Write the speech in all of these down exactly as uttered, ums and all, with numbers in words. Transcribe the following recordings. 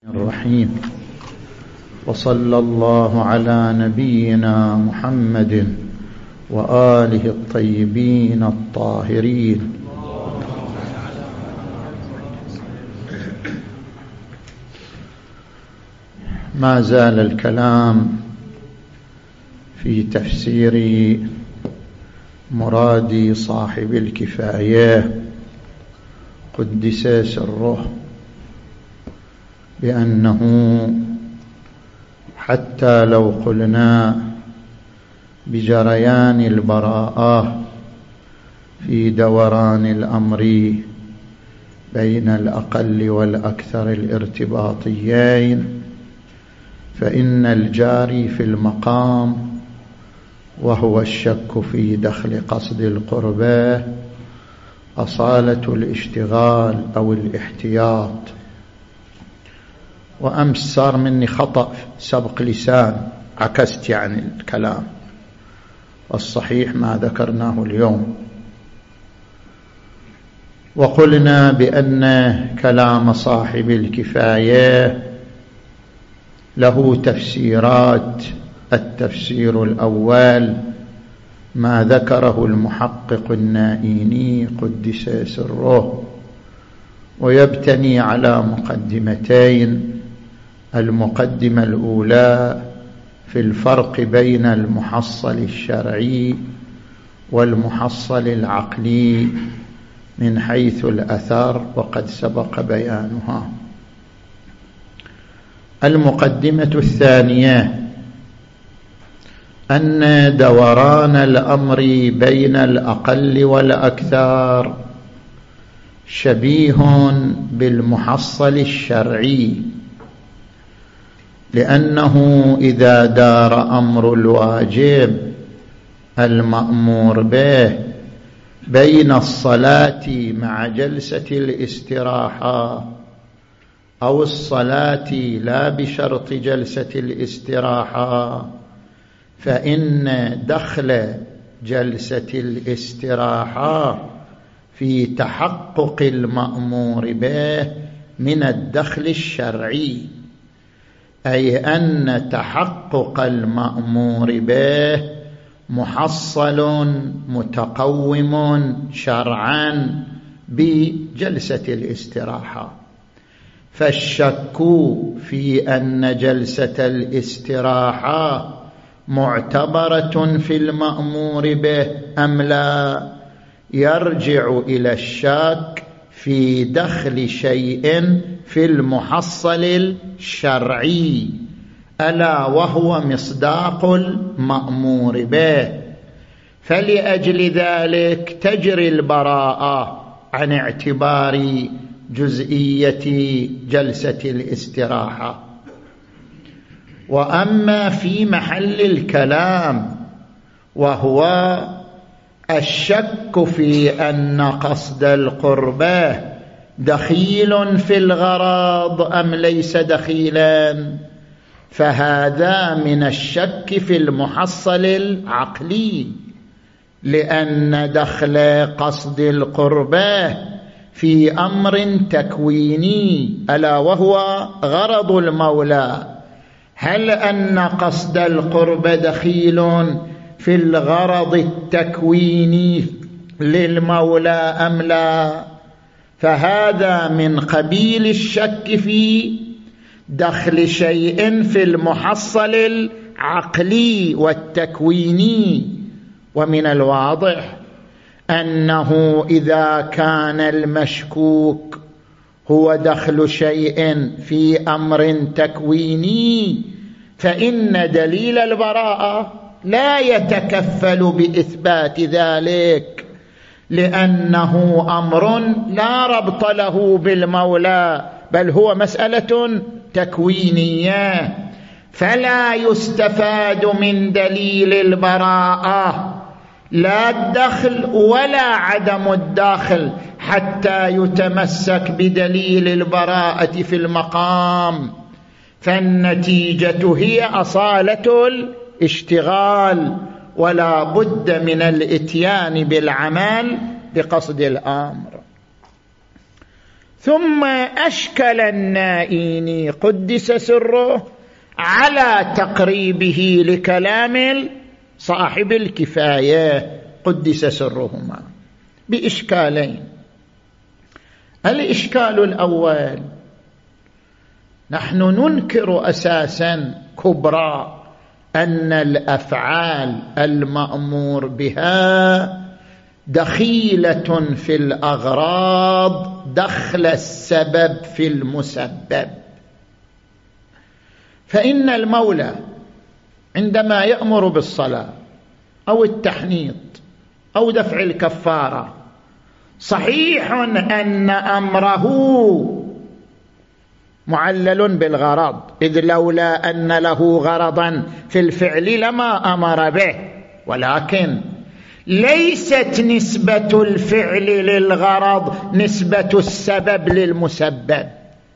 الرحيم. وصلى الله على نبينا محمد وآله الطيبين الطاهرين. ما زال الكلام في تفسير مراد صاحب الكفاية قدس سره، بأنه حتى لو قلنا بجريان البراءة في دوران الأمر بين الأقل والأكثر الارتباطيين، فإن الجاري في المقام وهو الشك في دخل قصد القربة أصالة الاشتغال أو الاحتياط. وأمس صار مني خطأ سبق لسان، عكست يعني الكلام، والصحيح ما ذكرناه اليوم. وقلنا بأن كلام صاحب الكفاية له تفسيرات. التفسير الأول ما ذكره المحقق النائيني قدس سره، ويبتني على مقدمتين. المقدمة الأولى في الفرق بين المحصل الشرعي والمحصل العقلي من حيث الأثر، وقد سبق بيانها. المقدمة الثانية أن دوران الأمر بين الأقل والأكثر شبيه بالمحصل الشرعي، لأنه إذا دار أمر الواجب المأمور به بين الصلاة مع جلسة الاستراحة أو الصلاة لا بشرط جلسة الاستراحة، فإن دخل جلسة الاستراحة في تحقق المأمور به من الدخل الشرعي، أي أن تحقق المأمور به محصل متقوم شرعا بجلسة الاستراحة. فالشك في أن جلسة الاستراحة معتبرة في المأمور به أم لا يرجع إلى الشك في دخل شيء في المحصل الشرعي، ألا وهو مصداق المأمور به. فلأجل ذلك تجري البراءة عن اعتبار جزئية جلسة الاستراحة. وأما في محل الكلام وهو الشك في أن قصد القربة دخيل في الغرض أم ليس دخيلا، فهذا من الشك في المحصل العقلي، لأن دخل قصد القربة في أمر تكويني ألا وهو غرض المولى. هل أن قصد القربة دخيل في الغرض التكويني للمولى أم لا؟ فهذا من قبيل الشك في دخل شيء في المحصل العقلي والتكويني. ومن الواضح أنه إذا كان المشكوك هو دخل شيء في أمر تكويني، فإن دليل البراءة لا يتكفل بإثبات ذلك، لأنه أمر لا ربط له بالمولى، بل هو مسألة تكوينية. فلا يستفاد من دليل البراءة لا الدخل ولا عدم الداخل حتى يتمسك بدليل البراءة في المقام. فالنتيجة هي أصالة الاشتغال، ولا بد من الاتيان بالعمل بقصد الأمر. ثم أشكل النائيني قدس سره على تقريبه لكلام صاحب الكفاية قدس سرهما بإشكالين. الإشكال الأول: نحن ننكر أساسا كبرى أن الأفعال المأمور بها دخيلة في الأغراض دخل السبب في المسبب. فإن المولى عندما يأمر بالصلاة أو التحنيط أو دفع الكفارة، صحيح أن أمره معلل بالغرض، إذ لولا أن له غرضا في الفعل لما أمر به، ولكن ليست نسبة الفعل للغرض نسبة السبب للمسبب،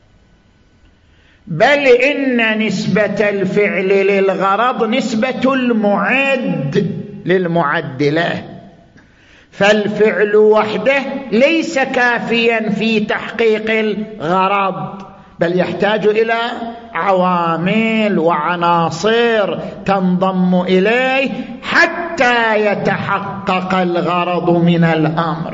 بل إن نسبة الفعل للغرض نسبة المعد للمعد له. فالفعل وحده ليس كافيا في تحقيق الغرض، بل يحتاج إلى عوامل وعناصر تنضم إليه حتى يتحقق الغرض من الأمر.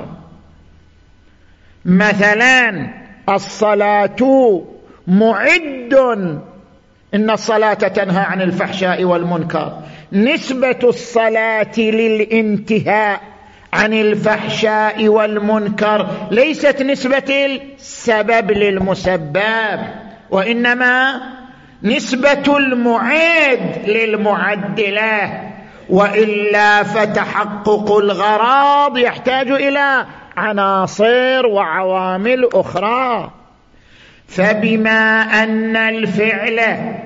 مثلا الصلاة معد، إن الصلاة تنهى عن الفحشاء والمنكر، نسبة الصلاة للانتهاء عن الفحشاء والمنكر ليست نسبة السبب للمسبب، وإنما نسبة المعد للمعد له، وإلا فتحقق الغرض يحتاج إلى عناصر وعوامل أخرى. فبما أن الفعل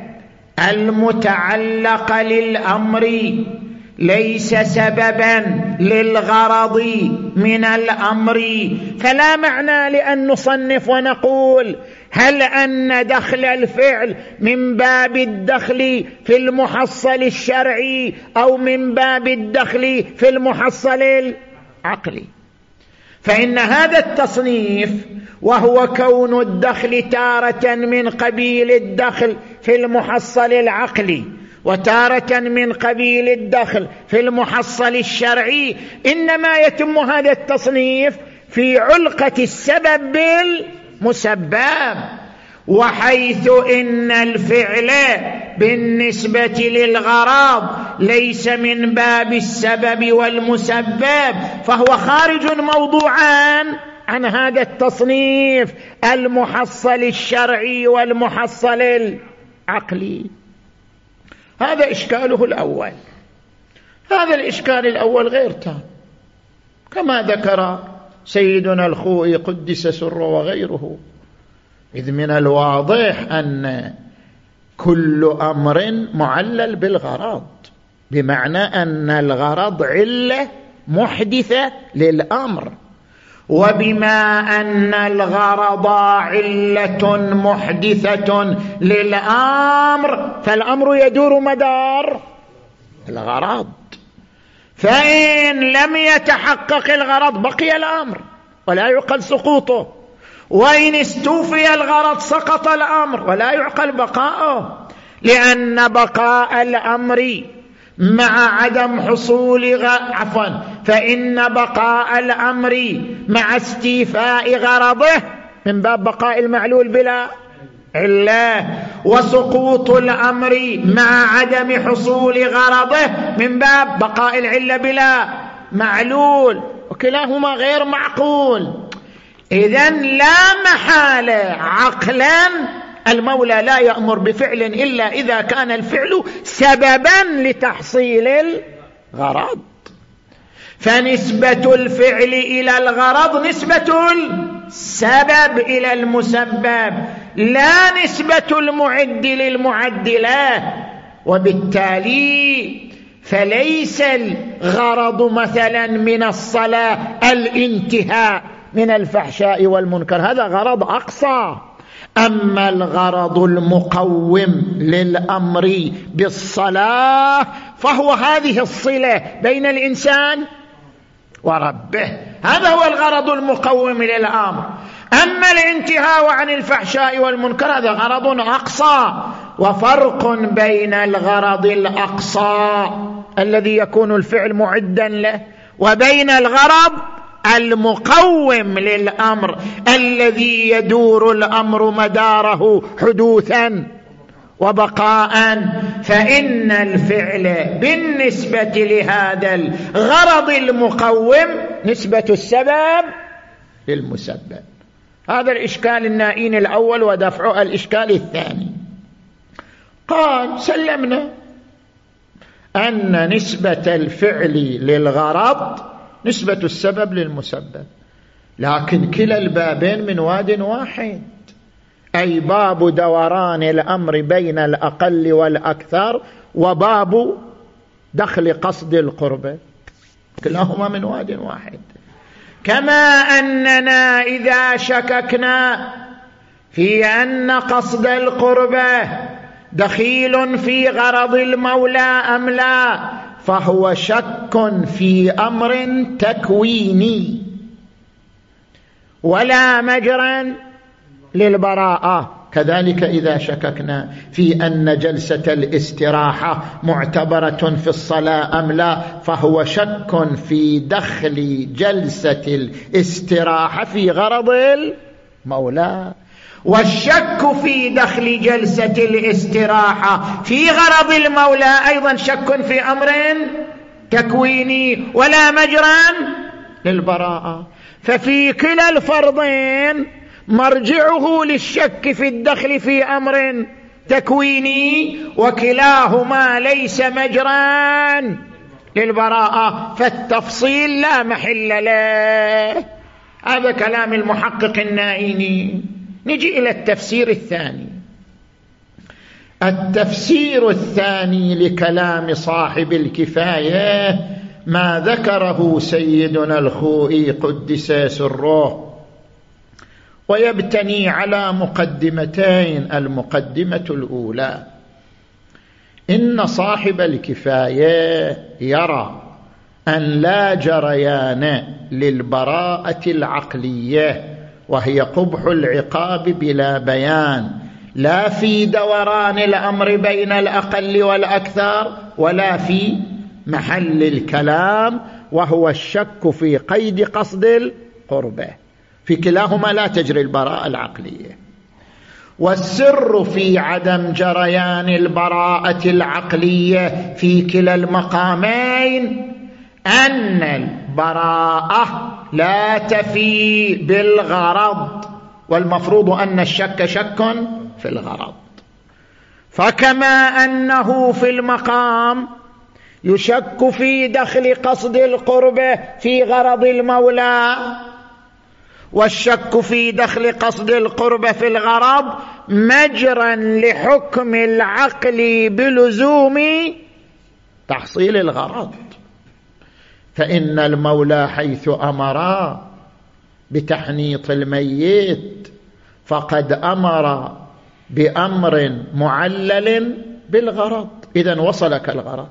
المتعلق للأمر ليس سببا للغرض من الأمر، فلا معنى لأن نصنف ونقول هل أن دخل الفعل من باب الدخل في المحصل الشرعي أو من باب الدخل في المحصل العقلي. فإن هذا التصنيف، وهو كون الدخل تارة من قبيل الدخل في المحصل العقلي وتارة من قبيل الدخل في المحصل الشرعي، إنما يتم هذا التصنيف في علقة السبب بالمسبب، وحيث إن الفعل بالنسبة للغرض ليس من باب السبب والمسبب، فهو خارج موضوعا عن هذا التصنيف المحصل الشرعي والمحصل العقلي. هذا إشكاله الأول. هذا الإشكال الأول غير تام، كما ذكر سيدنا الخوئي قدس سره وغيره، إذ من الواضح أن كل أمر معلل بالغرض، بمعنى أن الغرض علة محدثة للأمر، وبما أن الغرض علة محدثة للأمر فالأمر يدور مدار الغرض. فإن لم يتحقق الغرض بقي الأمر ولا يعقل سقوطه، وإن استوفي الغرض سقط الأمر ولا يعقل بقاؤه، لأن بقاء الأمر مع عدم حصول غ... عفوا فإن بقاء الأمر مع استيفاء غرضه من باب بقاء المعلول بلا علة، وسقوط الأمر مع عدم حصول غرضه من باب بقاء العلة بلا معلول، وكلاهما غير معقول. إذن لا محالة عقلا المولى لا يأمر بفعل إلا إذا كان الفعل سببا لتحصيل الغرض. فنسبة الفعل إلى الغرض نسبة السبب إلى المسبب، لا نسبة المعد للمعد له. وبالتالي فليس الغرض مثلا من الصلاة الانتهاء من الفحشاء والمنكر، هذا غرض أقصى. أما الغرض المقوم للأمر بالصلاة فهو هذه الصلة بين الإنسان وربه، هذا هو الغرض المقوم للأمر. أما الانتهاء عن الفحشاء والمنكر هذا غرض أقصى، وفرق بين الغرض الأقصى الذي يكون الفعل معدا له وبين الغرض المقوم للأمر الذي يدور الأمر مداره حدوثا وبقاء. فإن الفعل بالنسبة لهذا الغرض المقوم نسبة السبب للمسبب. هذا الإشكال النائين الأول ودفع الإشكال الثاني. قال سلمنا أن نسبة الفعل للغرض نسبة السبب للمسبب، لكن كلا البابين من واد واحد، أي باب دوران الأمر بين الأقل والأكثر وباب دخل قصد القربة، كلاهما من واد واحد. كما أننا إذا شككنا في أن قصد القربة دخيل في غرض المولى أم لا، فهو شك في أمر تكويني ولا مجرى للبراءة. كذلك إذا شككنا في أن جلسة الاستراحة معتبرة في الصلاة أم لا، فهو شك في دخل جلسة الاستراحة في غرض المولى. والشك في دخل جلسة الاستراحة في غرض المولى أيضا شك في أمر تكويني ولا مجرى للبراءة. ففي كلا الفرضين مرجعه للشك في الدخل في أمر تكويني، وكلاهما ليس مجرى للبراءة، فالتفصيل لا محل له. هذا كلام المحقق النائيني. نجي إلى التفسير الثاني. التفسير الثاني لكلام صاحب الكفاية ما ذكره سيدنا الخوئي قدس سره، ويبتني على مقدمتين. المقدمة الأولى: إن صاحب الكفاية يرى أن لا جريان للبراءة العقلية، وهي قبح العقاب بلا بيان، لا في دوران الأمر بين الأقل والأكثر ولا في محل الكلام، وهو الشك في قيد قصد القربة. في كلاهما لا تجري البراءة العقلية. والسر في عدم جريان البراءة العقلية في كلا المقامين أن البراءة لا تفي بالغرض، والمفروض أن الشك شك في الغرض. فكما أنه في المقام يشك في دخل قصد القربة في غرض المولى، والشك في دخل قصد القربة في الغرض مجرا لحكم العقل بلزوم تحصيل الغرض. فإن المولى حيث أمر بتحنيط الميت فقد أمر بأمر معلل بالغرض، إذن وصلك الغرض،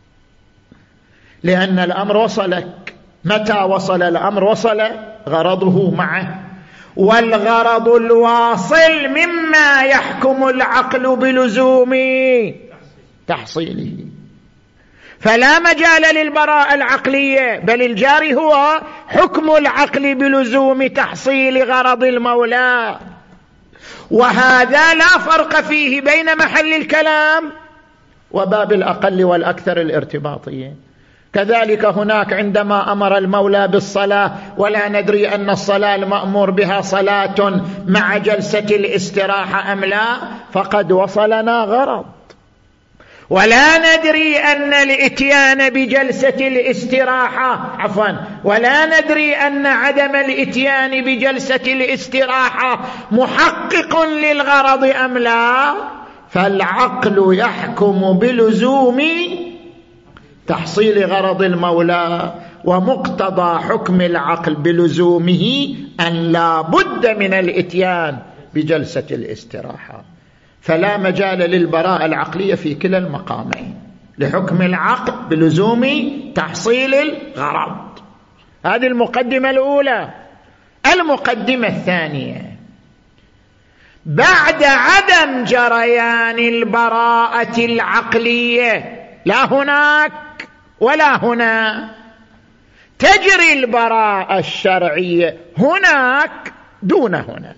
لأن الأمر وصلك. متى وصل الأمر؟ وصل غرضه معه، والغرض الواصل مما يحكم العقل بلزوم تحصيله. فلا مجال للبراءة العقلية، بل الجاري هو حكم العقل بلزوم تحصيل غرض المولى. وهذا لا فرق فيه بين محل الكلام وباب الأقل والأكثر الارتباطيين. كذلك هناك عندما أمر المولى بالصلاة ولا ندري أن الصلاة المأمور بها صلاة مع جلسة الاستراحة أم لا، فقد وصلنا غرض. ولا ندري أن الإتيان بجلسة الاستراحة عفوا ولا ندري أن عدم الإتيان بجلسة الاستراحة محقق للغرض أم لا، فالعقل يحكم بلزوم تحصيل غرض المولى، ومقتضى حكم العقل بلزومه أن لا بد من الإتيان بجلسة الاستراحة. فلا مجال للبراءة العقلية في كلا المقامين لحكم العقل بلزوم تحصيل الغرض. هذه المقدمة الأولى. المقدمة الثانية: بعد عدم جريان البراءة العقلية لا هناك ولا هنا، تجري البراءة الشرعية هناك دون هنا.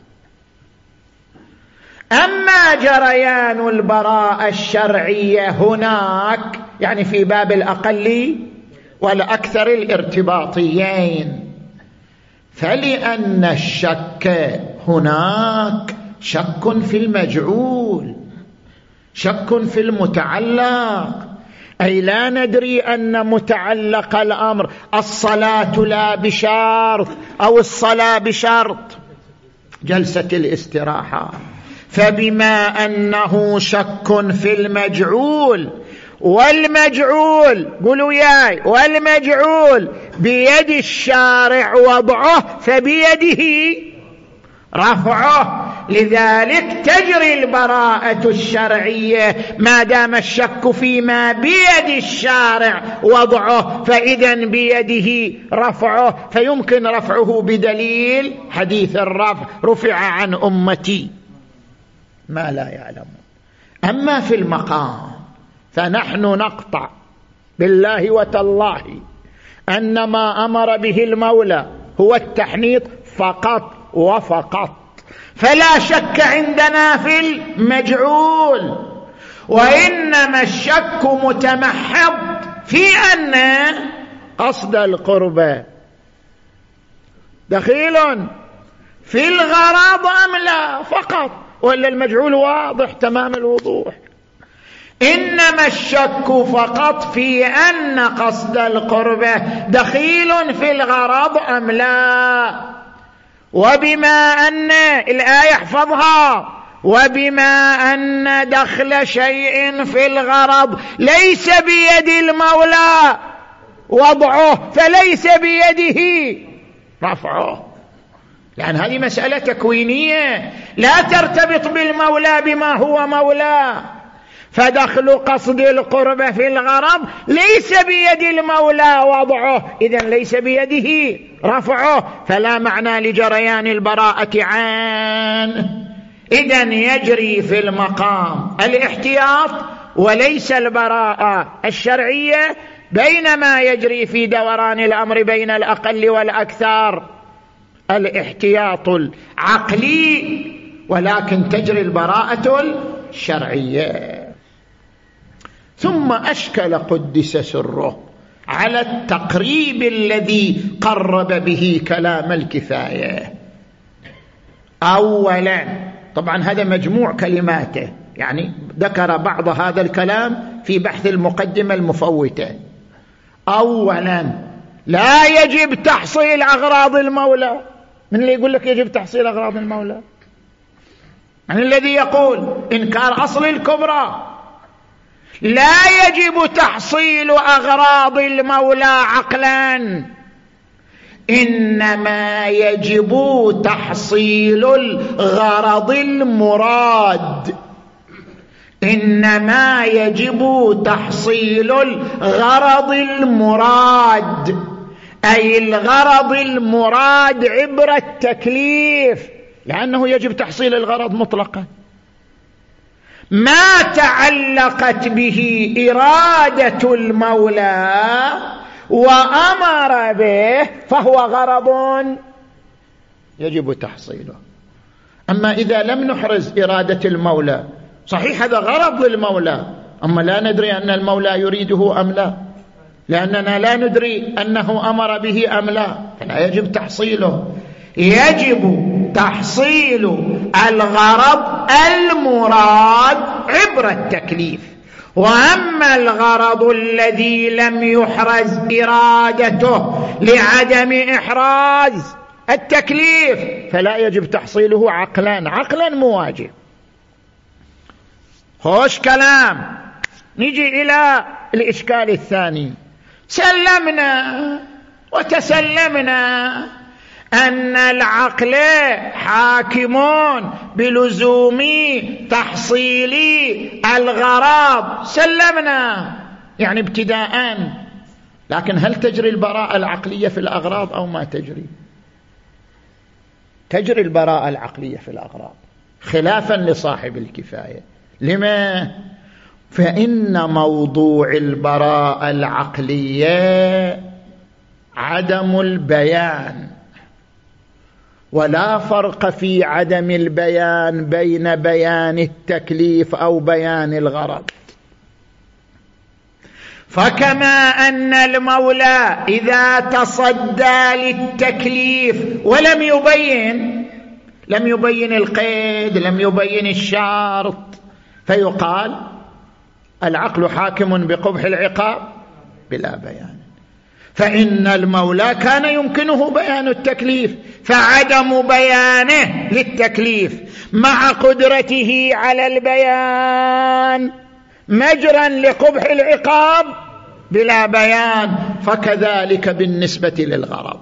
أما جريان البراءة الشرعية هناك يعني في باب الأقل والأكثر الارتباطيين، فلأن الشك هناك شك في المجعول، شك في المتعلق، أي لا ندري أن متعلق الأمر الصلاة لا بشرط أو الصلاة بشرط جلسة الاستراحة، فبما أنه شك في المجعول، والمجعول قولوا ياي والمجعول بيد الشارع وضعه فبيده رفعه، لذلك تجري البراءة الشرعية ما دام الشك فيما بيد الشارع وضعه، فإذا بيده رفعه، فيمكن رفعه بدليل حديث الرفع: رفع عن أمتي ما لا يعلمون. أما في المقام فنحن نقطع بالله وتالله أن ما أمر به المولى هو التحنيط فقط وفقط، فلا شك عندنا في المجعول، وإنما الشك متمحض في أن قصد القربة دخيل في الغرض أم لا فقط، ولا المجعول واضح تمام الوضوح. إنما الشك فقط في أن قصد القربة دخيل في الغرض أم لا، وبما أن الآية احفظها، وبما أن دخل شيء في الغرض ليس بيد المولى وضعه فليس بيده رفعه، لأن هذه مسألة تكوينية لا ترتبط بالمولى بما هو مولى، فدخل قصد القربة في الغرض ليس بيد المولى وضعه، إذن ليس بيده رفعه، فلا معنى لجريان البراءة عنه. إذن يجري في المقام الاحتياط وليس البراءة الشرعية، بينما يجري في دوران الأمر بين الأقل والأكثر الاحتياط العقلي، ولكن تجري البراءة الشرعية. ثم أشكل قدس سره على التقريب الذي قرب به كلام الكفاية. أولا، طبعا هذا مجموع كلماته، يعني ذكر بعض هذا الكلام في بحث المقدمة المفوتة. أولا، لا يجب تحصيل أغراض المولى. من اللي يقول لك يجب تحصيل أغراض المولى؟ يعني الذي يقول إنكار أصل الكبرى. لا يجب تحصيل أغراض المولى عقلا، إنما يجب تحصيل الغرض المراد، إنما يجب تحصيل الغرض المراد، أي الغرض المراد عبر التكليف، لأنه يجب تحصيل الغرض مطلقا. ما تعلقت به إرادة المولى وأمر به فهو غرض يجب تحصيله. أما إذا لم نحرز إرادة المولى، صحيح هذا غرض للمولى، أما لا ندري أن المولى يريده أم لا، لأننا لا ندري أنه أمر به أم لا، فلا يجب تحصيله. يجب تحصيل الغرض المراد عبر التكليف، وأما الغرض الذي لم يحرز إرادته لعدم إحراز التكليف فلا يجب تحصيله عقلا، عقلا مواجب. خوش كلام. نجي إلى الإشكال الثاني. سلمنا وتسلمنا أن العقل حاكمون بلزوم تحصيل الغرض، سلمنا يعني ابتداء، لكن هل تجري البراءة العقلية في الأغراض أو ما تجري؟ تجري البراءة العقلية في الأغراض خلافا لصاحب الكفاية. لما؟ فإن موضوع البراءة العقلية عدم البيان، ولا فرق في عدم البيان بين بيان التكليف أو بيان الغرض. فكما أن المولى إذا تصدى للتكليف ولم يبين لم يبين القيد، لم يبين الشرط، فيقال العقل حاكم بقبح العقاب بلا بيان. فإن المولى كان يمكنه بيان التكليف، فعدم بيانه للتكليف مع قدرته على البيان مجرا لقبح العقاب بلا بيان، فكذلك بالنسبة للغرض.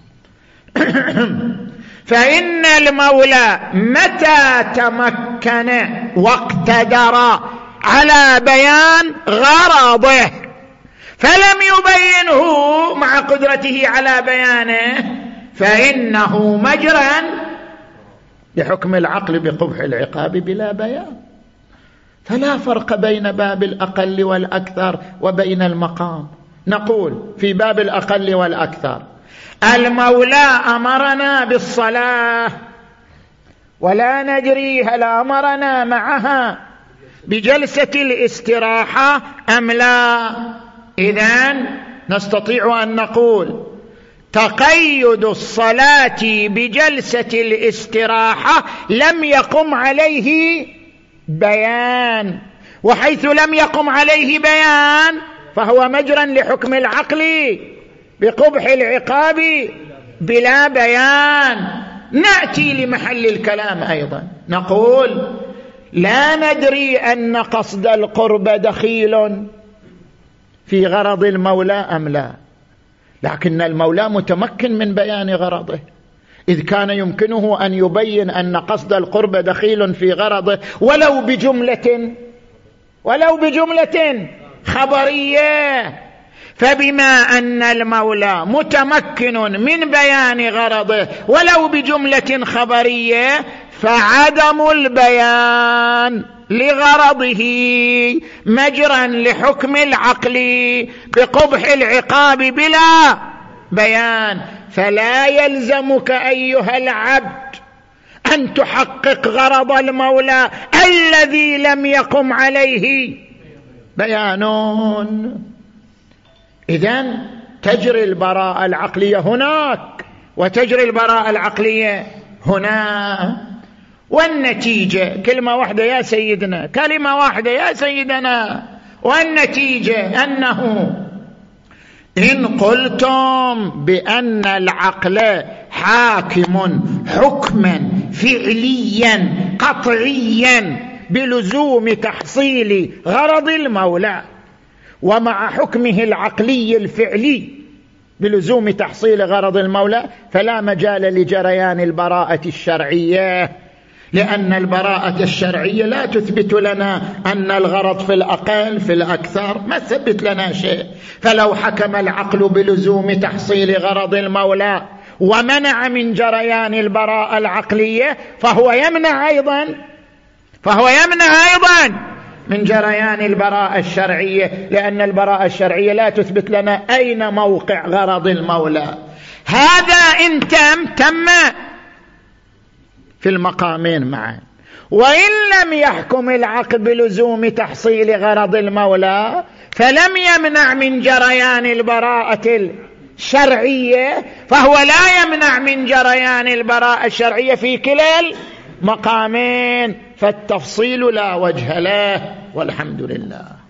فإن المولى متى تمكن واقتدر على بيان غرضه فلم يبينه مع قدرته على بيانه، فإنه مجرا لحكم العقل بقبح العقاب بلا بيان. فلا فرق بين باب الأقل والأكثر وبين المقام. نقول في باب الأقل والأكثر المولى أمرنا بالصلاة ولا ندري هل أمرنا معها بجلسة الاستراحة أم لا. إذن نستطيع أن نقول تقيد الصلاة بجلسة الاستراحة لم يقم عليه بيان، وحيث لم يقم عليه بيان فهو مجرا لحكم العقل بقبح العقاب بلا بيان. نأتي لمحل الكلام أيضا نقول لا ندري أن قصد القرب دخيل في غرض المولى أم لا، لكن المولى متمكن من بيان غرضه، إذ كان يمكنه أن يبين أن قصد القرب دخيل في غرضه ولو بجملة ولو بجملة خبرية. فبما أن المولى متمكن من بيان غرضه ولو بجملة خبرية فعدم البيان لغرضه مجرا لحكم العقل بقبح العقاب بلا بيان. فلا يلزمك أيها العبد أن تحقق غرض المولى الذي لم يقم عليه بيان. إذن تجري البراءة العقلية هناك وتجري البراءة العقلية هنا، والنتيجة كلمة واحدة يا سيدنا، كلمة واحدة يا سيدنا، والنتيجة أنه إن قلتم بأن العقل حاكم حكما فعليا قطعيا بلزوم تحصيل غرض المولى، ومع حكمه العقلي الفعلي بلزوم تحصيل غرض المولى، فلا مجال لجريان البراءة الشرعية، لأن البراءة الشرعية لا تثبت لنا أن الغرض في الأقل في الأكثر، ما تثبت لنا شيء. فلو حكم العقل بلزوم تحصيل غرض المولى ومنع من جريان البراءة العقلية فهو يمنع أيضا فهو يمنع أيضا من جريان البراءة الشرعية، لأن البراءة الشرعية لا تثبت لنا أين موقع غرض المولى. هذا إن تم تم في المقامين معا. وإن لم يحكم العقل بلزوم تحصيل غرض المولى فلم يمنع من جريان البراءة الشرعية، فهو لا يمنع من جريان البراءة الشرعية في كلا المقامين، فالتفصيل لا وجه له، والحمد لله.